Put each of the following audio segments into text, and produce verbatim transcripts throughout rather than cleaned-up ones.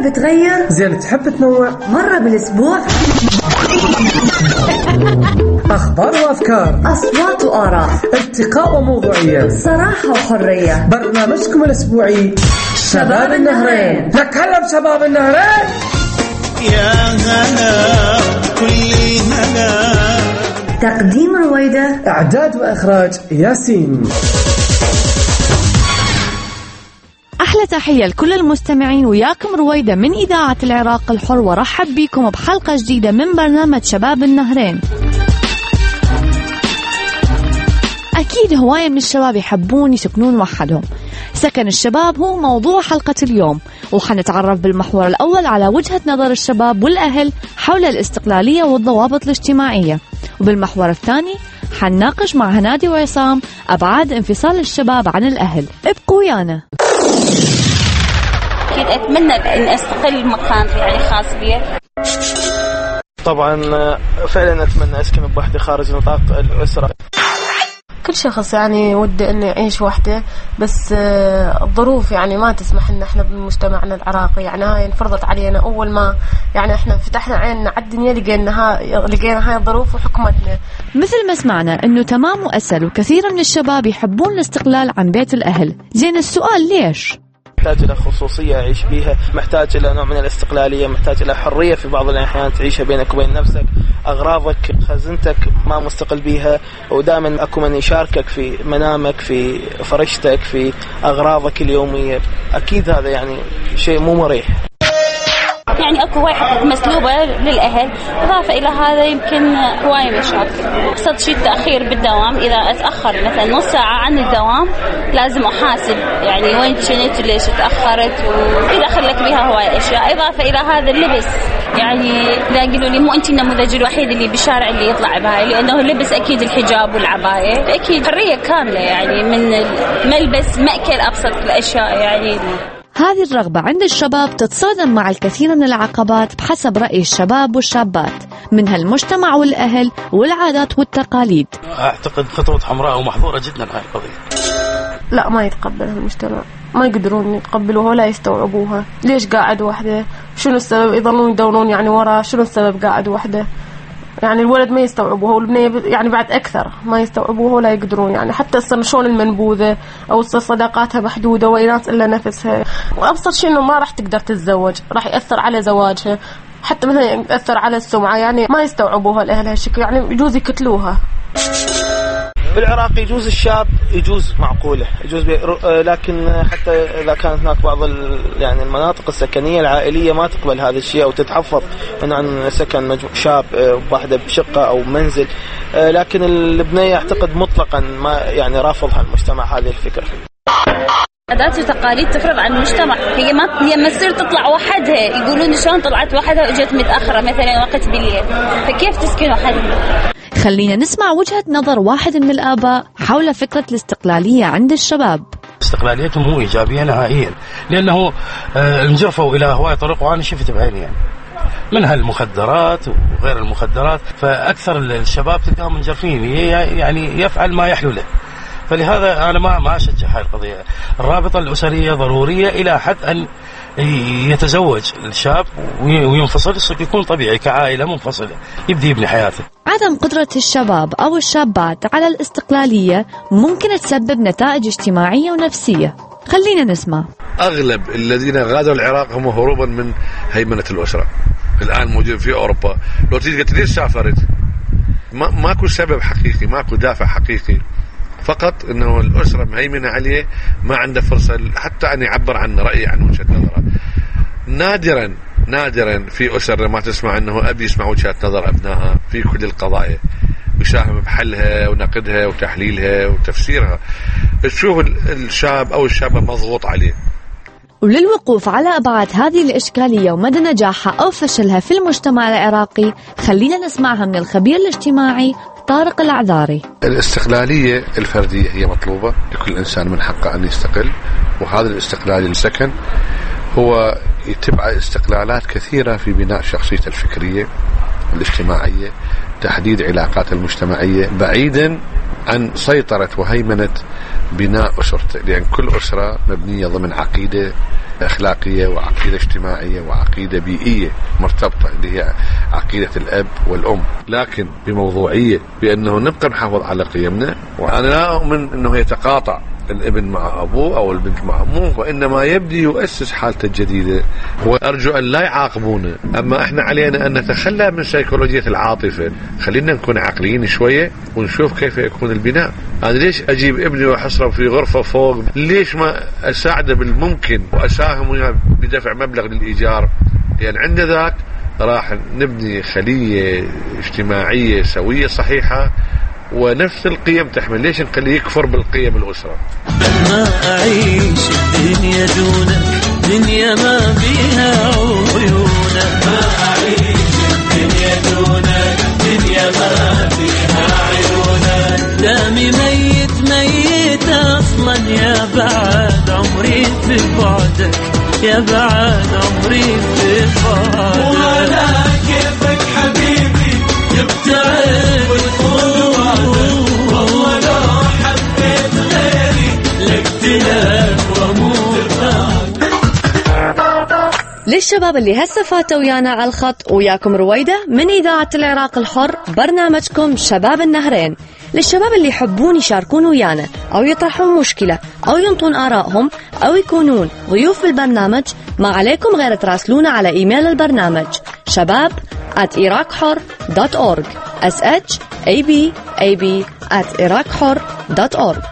تحب تغير؟ زين تحب تنوع؟ مرة بالأسبوع. أخبار وأفكار، أصوات وآراء، ارتقاء وموضوعية، صراحة وحرية. برنامجكم الأسبوعي شباب النهرين. نتكلم شباب النهرين. يا هلا كل هلا. تقديم رويدة، إعداد وإخراج ياسين. أحلى تحية لكل المستمعين، وياكم رويدة من إذاعة العراق الحر، ورحب بكم بحلقة جديدة من برنامج شباب النهرين. أكيد هواية من الشباب يحبون يسكنون وحدهم. سكن الشباب هو موضوع حلقة اليوم، وحنتعرف بالمحور الأول على وجهة نظر الشباب والأهل حول الاستقلالية والضوابط الاجتماعية، وبالمحور الثاني حنناقش مع هنادي وعصام أبعاد انفصال الشباب عن الأهل. ابقوا ويانا. أكيد أتمنى أن أستقل مكان يعني خاص بي. طبعا فعلا أتمنى أسكن بوحدي خارج نطاق الأسرة. كل شخص يعني وده إنه يعيش وحده، بس الظروف يعني ما تسمح لنا إحنا بمجتمعنا العراقي. يعني هاي انفرضت علينا أول ما يعني إحنا فتحنا عيننا على الدنيا، لقينا هاي لقينا هاي الظروف وحكمتنا. مثل ما سمعنا إنه تمام وأسهل، وكثير من الشباب يحبون الاستقلال عن بيت الأهل. زين السؤال ليش؟ محتاج إلى خصوصية أعيش بيها، محتاج إلى نوع من الاستقلالية، محتاج إلى حرية في بعض الأحيان تعيشها بينك وبين نفسك. أغراضك خزنتك ما مستقل بيها، ودائما أكو من يشاركك في منامك، في فرشتك، في أغراضك اليومية. أكيد هذا يعني شيء مو مريح. يعني أكو واحد مسلوبة للأهل، إضافة إلى هذا يمكن هواية مشاكل. أقصد شيء التأخير بالدوام، إذا أتأخر مثلا نص ساعة عن الدوام لازم أحاسب يعني وين كنت وليش تأخرت، ويدخل لك بها هواية أشياء. إضافة إلى هذا اللبس، يعني لا يقولوا لي مو أنت النموذج الوحيد اللي بالشارع اللي يطلع بها، لأنه اللبس أكيد الحجاب والعباية أكيد حرية كاملة، يعني من ملبس مأكل أبسط الأشياء. يعني هذه الرغبة عند الشباب تتصادم مع الكثير من العقبات بحسب رأي الشباب والشابات، منها المجتمع والأهل والعادات والتقاليد. أعتقد خطوة حمراء ومحظورة جدا هاي القضية. لا ما يتقبلها المجتمع، ما يقدرون يتقبلوها ولا يستوعبوها. ليش قاعد وحده؟ شنو السبب؟ يظلون يدورون يعني ورا شنو السبب قاعد وحده. يعني الولد ما يستوعبوها، والبنية يعني بعد أكثر ما يستوعبوها ولا يقدرون. يعني حتى شلون المنبوذة أو صداقاتها محدودة وينات إلا نفسها. وأبسط شيء إنه ما راح تقدر تتزوج، راح يأثر على زواجها، حتى مثلا يأثر على السمعة. يعني ما يستوعبوها الأهل هالشكل، يعني يجوز يقتلوها. بالعراق يجوز الشاب يجوز معقولة يجوز بي... لكن حتى إذا كانت هناك بعض ال... يعني المناطق السكنية العائلية ما تقبل هذا الشيء أو تتحفظ من عن سكن مجموع شاب واحدة بشقة أو منزل. لكن البنية أعتقد مطلقا ما يعني رافضها المجتمع هذه الفكرة. عادات وتقاليد تفرض على المجتمع. هي ما هي ما تصير تطلع وحدها، يقولون شلون طلعت وحدها واجت متأخرة مثلا وقت بالليل، فكيف تسكن وحدها؟ خلينا نسمع وجهة نظر واحد من الآباء حول فكرة الاستقلالية عند الشباب. استقلاليتهم مو إيجابية نهائيا، لأنه انجرفوا إلى هواية طريق، وأنا شفت بعيني يعني منها المخدرات وغير المخدرات. فأكثر الشباب تلقاهم منجرفين، يعني يفعل ما يحلو له. فلهذا أنا ما ما أشجع هاي القضية. الرابطة الأسرية ضرورية إلى حد أن يتزوج الشاب وينفصل، يكون طبيعي كعائلة منفصلة، يبدأ يبني حياته. عدم قدرة الشباب أو الشابات على الاستقلالية ممكن تسبب نتائج اجتماعية ونفسية. خلينا نسمع. أغلب الذين غادروا العراق هم هروبا من هيمنة الأسرة. الآن موجود في أوروبا. لو تيجي قلت ليش سافرت؟ ما ماكو سبب حقيقي، ماكو دافع حقيقي، فقط انه الاسره مهيمنه عليه، ما عنده فرصه حتى ان يعبر عن رايه، عن وجهه نظره. نادرا نادرا في اسر ما تسمع انه ابي يسمع وجهه نظر ابنائها في كل القضايا ويساهم بحلها ونقدها وتحليلها وتفسيرها. تشوف الشاب او الشابه مضغوط عليه. وللوقوف على أبعاد هذه الإشكالية ومدى نجاحها أو فشلها في المجتمع العراقي، خلينا نسمعها من الخبير الاجتماعي طارق العذاري. الاستقلالية الفردية هي مطلوبة، لكل إنسان من حقه أن يستقل، وهذا الاستقلال السكن هو يتبع استقلالات كثيرة في بناء شخصيته الفكرية الاجتماعية، تحديد علاقات المجتمعية، بعيدا عن سيطرة وهيمنة بناء أسرته، لأن كل أسرة مبنية ضمن عقيدة أخلاقية وعقيدة اجتماعية وعقيدة بيئية مرتبطة اللي هي عقيدة الأب والأم، لكن بموضوعية بأنه نبقى نحافظ على قيمنا. وأنا لا أؤمن أنه يتقاطع الابن مع أبوه أو البنت مع أمه، وإنما يبدي يؤسس حالته الجديدة، وأرجو أن لا يعاقبونا. أما إحنا علينا أن نتخلى من سيكولوجية العاطفة، خلينا نكون عقليين شوية ونشوف كيف يكون البناء. أنا ليش أجيب ابني وأحصره في غرفة فوق؟ ليش ما أساعده بالممكن وأساهم وياه بدفع مبلغ للإيجار؟ لأن عند ذاك راح نبني خلية اجتماعية سوية صحيحة ونفس القيم تحمل. ليش نخليه يكفر بالقيم الأسرة؟ ما أعيش الدنيا دونك، دنيا ما فيها عيونك. ما أعيش الدنيا دونك، دنيا ما فيها عيونك. دامي ميت ميت أصلا، يا بعد عمري في بعدك، يا بعد عمري في بعدك. ولا كيفك حبيبي يبتعد والله لو حبيت غيري لاقتلاك واموت. للشباب اللي هسه فاتوا ويانا على الخط، وياكم رويدة من إذاعة العراق الحر، برنامجكم شباب النهرين. للشباب اللي يحبون يشاركون ويانا أو يطرحون مشكلة أو ينطون آرائهم أو يكونون ضيوف في البرنامج، ما عليكم غير تراسلونا على إيميل البرنامج شباب at iraqhor dot org s h a b a b at iraqhor dot org.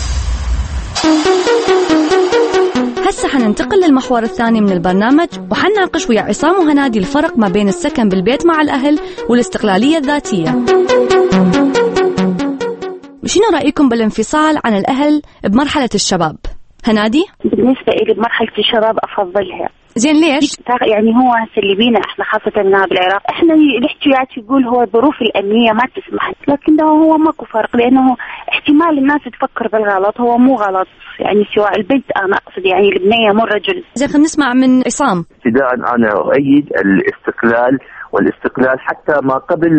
هسه حننتقل للمحور الثاني من البرنامج، وحنناقش ويا عصام وهنادي الفرق ما بين السكن بالبيت مع الأهل والاستقلالية الذاتية. شنو رأيكم بالانفصال عن الأهل بمرحلة الشباب؟ هنادي؟ بالنسبة إلي بمرحلة الشباب أفضلها. زين ليش؟ يعني هو هسه اللي بينا احنا خاصة هنا بالعراق، احنا الاحتياجات يقول هو الظروف الأمنية ما تسمح، لكن هو ماكو فرق، لأنه احتمال الناس تفكر بالغلط، هو مو غلط يعني سواء البنت، أنا أقصد يعني البنية مو الرجل. زين خلينا نسمع من عصام. ابتداء أنا أؤيد الاستقلال، والاستقلال حتى ما قبل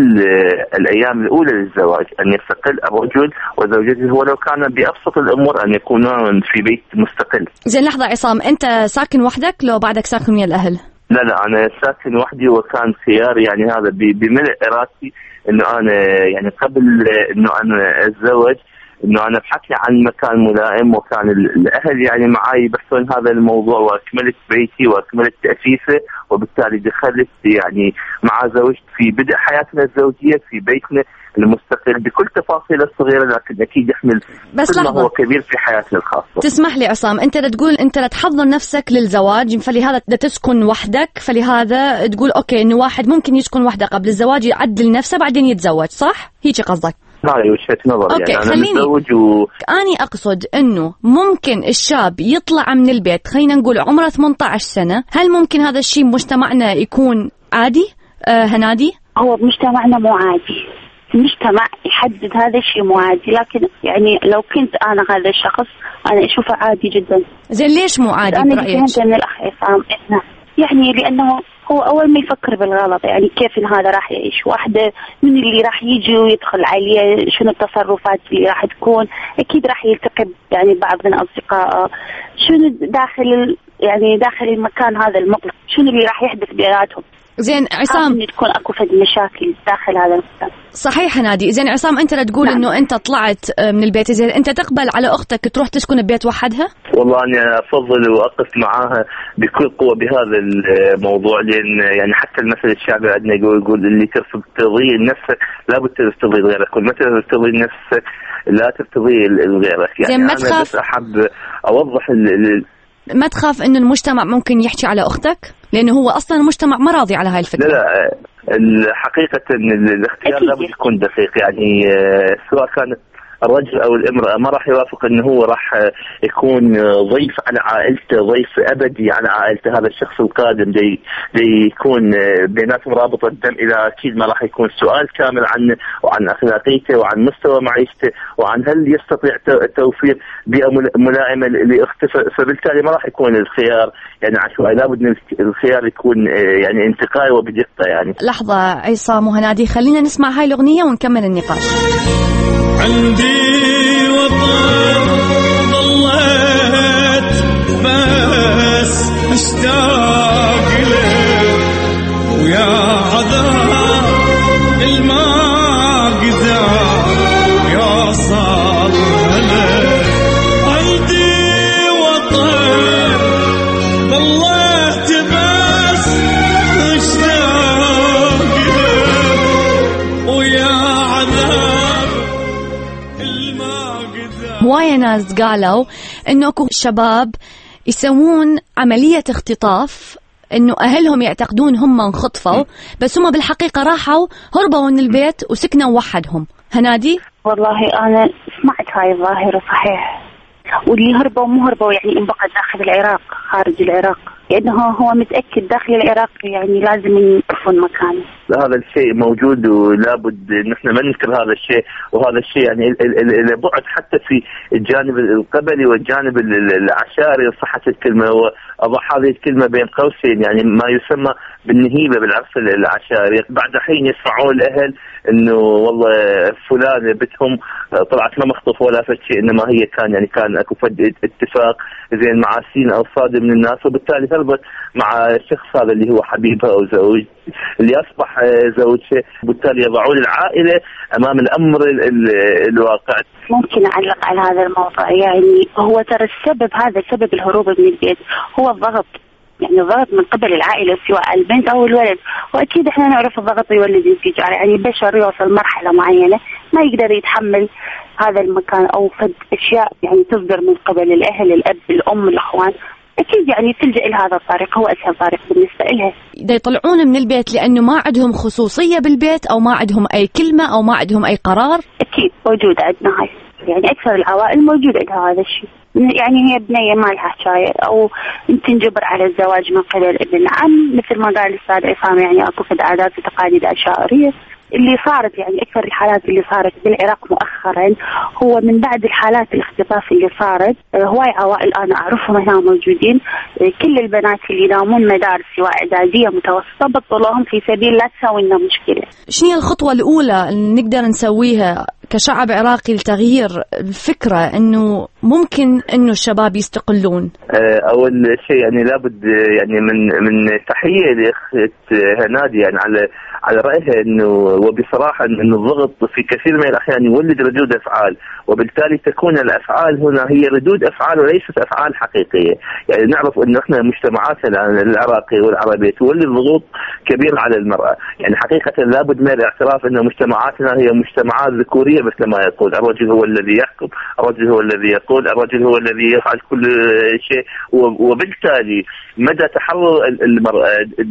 الأيام الأولى للزواج، أن يستقل الرجل وزوجته ولو كان بأبسط الأمور أن يكونون في بيت مستقل. زين لحظة عصام، أنت ساكن وحدك لو بعدك ساكن ويا الأهل؟ لا لا أنا ساكن وحدي، وكان خياري يعني هذا بملء إرادتي إنه أنا يعني قبل إنه أنا أتزوج إنه أنا بحكي عن مكان ملائم، وكان الأهل يعني معي يبحثون هذا الموضوع، وأكملت بيتي وأكملت تأسيسه، وبالتالي دخلت يعني مع زوجتي في بدء حياتنا الزوجية في بيتنا المستقل بكل تفاصيله الصغيرة، لكن أكيد يحمل بس كل ما هو كبير في حياتنا الخاصة. تسمح لي عصام، أنت تقول أنت لا تحضر نفسك للزواج، فلهذا تسكن وحدك، فلهذا تقول أوكي إنه واحد ممكن يسكن وحده قبل الزواج يعدل نفسه بعدين يتزوج، صح؟ هيك قصدك؟ هاي وجهة نظر. أوكي يعني خليني أنا متزوج و... أني أقصد إنه ممكن الشاب يطلع من البيت خلينا نقول عمره ثمانية عشر سنة، هل ممكن هذا الشيء بمجتمعنا يكون عادي؟ آه هنادي؟ هو بمجتمعنا مو عادي، المجتمع يحدد هذا الشيء مو عادي، لكن يعني لو كنت أنا هذا الشخص أنا أشوفه عادي جدا. زين ليش مو عادي برأيك؟ أنا فهمت من الأخ عصام يعني لأنه هو أول ما يفكر بالغلط، يعني كيف إن هذا راح يعيش، واحدة من اللي راح يجي ويدخل عليه، شنو التصرفات اللي راح تكون، أكيد راح يلتقي يعني بعض من أصدقائه، شنو داخل يعني داخل المكان هذا المغلق، شنو اللي راح يحدث بيناتهم. زين عصام، تكون اكو فد مشاكل داخل هذا المكان. صحيح نادي. زين عصام، انت لا تقول نعم. انه انت طلعت من البيت، زين انت تقبل على اختك تروح تسكن ببيت وحدها؟ والله انا افضل واقف معاها بكل قوه بهذا الموضوع، لان يعني حتى المثل الشعبي عندنا يقول يقول اللي ترفض ترضي نفسك لابد ترضي غيرك، والمثل ترضي نفسك لا ترتضي غيرك. يعني زين ما انا تخاف، بس احب اوضح ال ما تخاف انه المجتمع ممكن يحكي على اختك؟ لانه هو اصلا المجتمع ما راضي على هاي الفكره. لا لا الحقيقه الاختيار لابد يكون دقيق، يعني سواء كانت الرجل او الامراه ما راح يوافق انه هو راح يكون ضيف على عائلته، ضيف ابدي على عائلته. هذا الشخص القادم دي, دي يكون بيناتهم رابطه دم، الى اكيد ما راح يكون سؤال كامل عنه وعن اخلاقيته وعن مستوى معيشته وعن هل يستطيع توفير بيئه ملائمه لاخته، فبالتالي ما راح يكون الخيار يعني عشوائي، لابد الخيار يكون يعني انتقائي وبدقه. يعني لحظه عصام وهنادي، خلينا نسمع هاي الاغنيه ونكمل النقاش. عندي وطن ضليت بس ناس قالوا إنه أكو شباب يسوون عملية اختطاف، إنه أهلهم يعتقدون هم انخطفوا بس هم بالحقيقة راحوا هربوا من البيت وسكنوا وحدهم. هنادي والله أنا سمعت هاي الظاهرة صحيح، واللي هربوا مو هربوا يعني انبقى داخل العراق خارج العراق، لأنه هو متأكد داخل العراق يعني لازم يكون مكانه. هذا الشيء موجود ولابد نحن ما ننكر هذا الشيء، وهذا الشيء يعني البعد حتى في الجانب القبلي والجانب العشائري صحة الكلمة، وأضع هذه الكلمة بين قوسين يعني ما يسمى بالنهيبة بالعرس العشائري. بعد حين يسمعون الأهل إنه والله فلان بتهم طلعت ما مخطوف ولا فد شيء، إنما هي كان يعني كان أكو فد اتفاق زين مع سين أو صادم من الناس، وبالتالي هربت مع الشخص هذا اللي هو حبيبها أو زوج اللي أصبح زوجها، وبالتالي يضعون العائلة أمام الأمر ال ال الواقع. ممكن أعلق على هذا الموضوع، يعني هو ترى السبب هذا سبب الهروب من البيت هو الضغط، يعني الضغط من قبل العائلة سواء البنت أو الولد، وأكيد إحنا نعرف الضغط يولد انفجار، يعني البشر يوصل مرحلة معينة ما يقدر يتحمل هذا المكان أو فد أشياء يعني تصدر من قبل الأهل الأب الأم الأخوان، أكيد يعني تلجأ لهذا الطريق، هو أسهل طريق بالنسبة لها. دا يطلعون من البيت لأنه ما عندهم خصوصية بالبيت أو ما عندهم أي كلمة أو ما عندهم أي قرار. أكيد موجود عندنا هاي، يعني أكثر العوائل موجود عندها هذا الشيء، يعني هي بنية ما لها حكاية أو تنجبر على الزواج من قبل ابن عم مثل ما قال الأستاذ عصام، يعني أكو في عادات وتقاليد عشائرية اللي صارت، يعني أكثر الحالات اللي صارت بالعراق مؤخرا هو من بعد الحالات الاختطاف اللي صارت. هواي عوائل أنا أعرفهم هنا موجودين، كل البنات اللي ينامون مدارس سواء إعدادية متوسطة بطلوهم في سبيل لا تسوي لنا مشكلة. شنو الخطوة الأولى اللي نقدر نسويها كشعب عراقي لتغيير الفكرة إنه ممكن إنه الشباب يستقلون؟ أول شيء يعني لابد يعني من من تحية لأخت هنادي يعني على على رأيها إنه وبصراحة إنه الضغط في كثير من الأحيان يولد ردود أفعال، وبالتالي تكون الأفعال هنا هي ردود أفعال وليست أفعال حقيقية. يعني نعرف إنه إحنا مجتمعاتنا العراقي والعربية تولد ضغوط كبيرة على المرأة، يعني حقيقة لابد من الاعتراف إن مجتمعاتنا هي مجتمعات ذكورية مثل ما يقول، الرجل هو الذي يحكم، الرجل هو الذي يقول، الرجل هو الذي يفعل كل شيء، وبالتالي مدى تحرر المرأة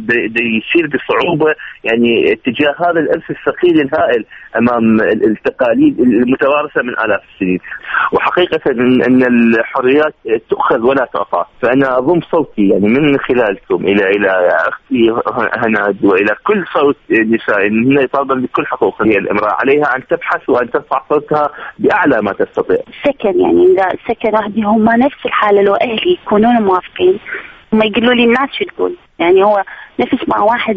يصير بصعوبة يعني اتجاه هذا الإرث الثقيل الهائل أمام التقاليد المتوارثة من آلاف السنين. وحقيقة إن الحريات تؤخذ ولا تعطى، فأنا أضم صوتي يعني من خلالكم إلى إلى أختي هناد وإلى كل صوت نساء إن هي يطالبن بكل حقوق هي الامرأة، عليها أن تبحث وأن ترفع صوتها بأعلى ما تستطيع. سكن يعني إذا سكن أهلي هم نفس الحالة، لو أهلي يكونون موافقين ما يقولوا لي الناس شو تقول، يعني هو نفس مع واحد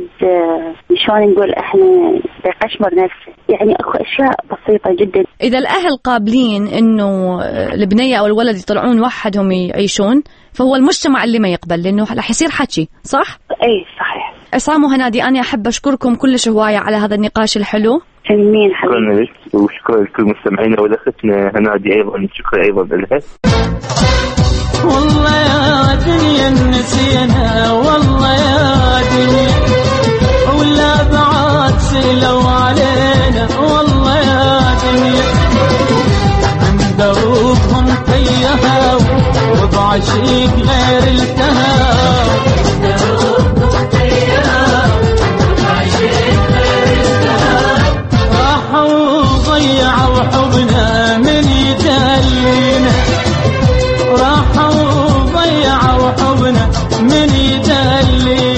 شلون نقول احنا بقشمر نفسه، يعني اكو اشياء بسيطه جدا. اذا الاهل قابلين انه البنيه او الولد يطلعون وحدهم يعيشون، فهو المجتمع اللي ما يقبل، لانه رح يصير حكي صح. اي صحيح. عصام وهنادي انا احب اشكركم كلش هوايه على هذا النقاش الحلو. امين حبيبي. شكرا لك وشكرا لكل مستمعينا ولختنا هنادي ايضا، شكرا ايضا لها. والله يا دنيا نسينا، والله يا دنيا ولا بعد سلوا علينا، والله يا دنيا من دروبهم فيها وبعشيق غير التهاب، دروبهم فيها وبعشيق غير التهاب، راحوا وضيعوا حبنا من يدلينا، راحوا وضيعوا حبنا من يدلينا.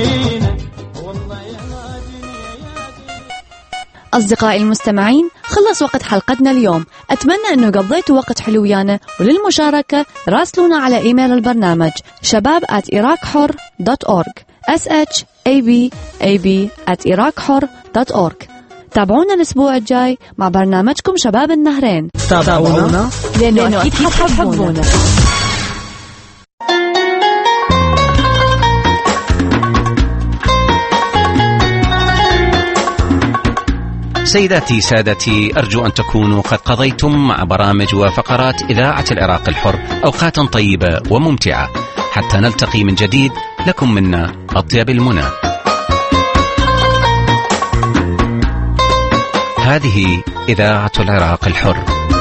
أصدقائي المستمعين، خلص وقت حلقتنا اليوم. أتمنى أنه قضيتوا وقت حلو ويانا، وللمشاركة راسلونا على إيميل البرنامج شباب at iraqhor dot org s h a b a b at iraqhor dot org. تابعونا الأسبوع الجاي مع برنامجكم شباب النهرين. تابعونا لأنه أكيد حتحبونا. سيداتي سادتي، أرجو أن تكونوا قد قضيتم مع برامج وفقرات إذاعة العراق الحر أوقاتا طيبة وممتعة. حتى نلتقي من جديد، لكم منا أطيب المنى. هذه إذاعة العراق الحر.